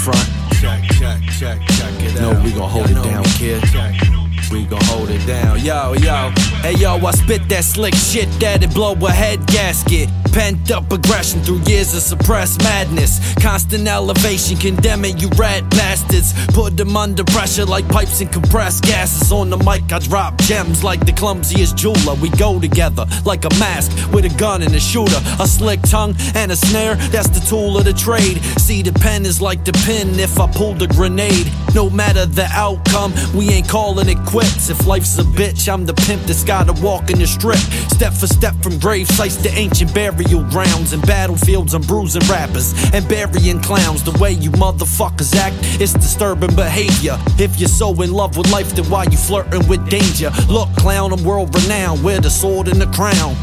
front. Check it No, out. we gon' hold it down, kid. We gon' hold it down. Yo. Hey yo, I spit that slick shit that'd blow a head gasket. Pent up aggression through years of suppressed madness. Constant elevation, condemning you rat bastards. Put them under pressure like pipes and compressed gases. On the mic I drop gems like the clumsiest jeweler. We go together like a mask with a gun and a shooter. A slick tongue and a snare, that's the tool of the trade. See, the pen is like the pin if I pulled a grenade. No matter the outcome, we ain't calling it quits. If life's a bitch, I'm the pimp that's gotta walk in the strip. Step for step from grave sites to ancient burial grounds. And battlefields, I'm bruising rappers and burying clowns. The way you motherfuckers act, it's disturbing behavior. If you're so in love with life, then why you flirting with danger? Look, clown, I'm world renowned, wear the sword and the crown.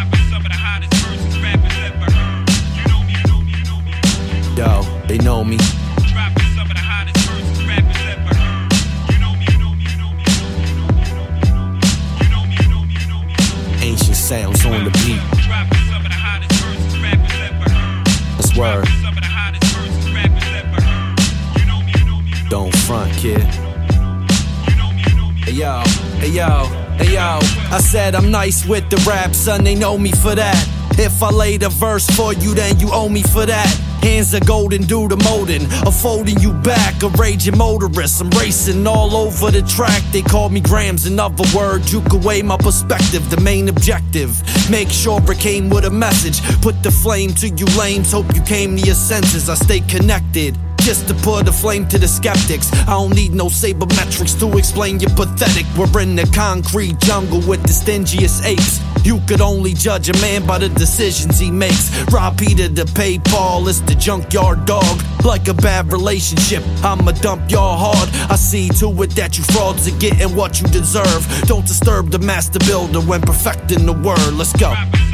Yo, they know me. Ancient sounds on the beat. That's word. Don't front, kid. Hey yo. I said I'm nice with the rap, son, they know me for that. If I laid a verse for you, then you owe me for that. Hands are golden due to molding, I'm folding you back, a raging motorist. I'm racing all over the track, they call me Grams. In other words, you can weigh my perspective. The main objective, make sure it came with a message. Put the flame to you lames, hope you came to your senses. I stay connected, just to put a flame to the skeptics. I don't need no sabermetrics to explain you're pathetic. We're in the concrete jungle with the stingiest apes. You could only judge a man by the decisions he makes. Rob Peter to pay Paul, it's the junkyard dog. Like a bad relationship, I'ma dump y'all hard. I see to it that you frauds are getting what you deserve. Don't disturb the master builder when perfecting the word. Let's go.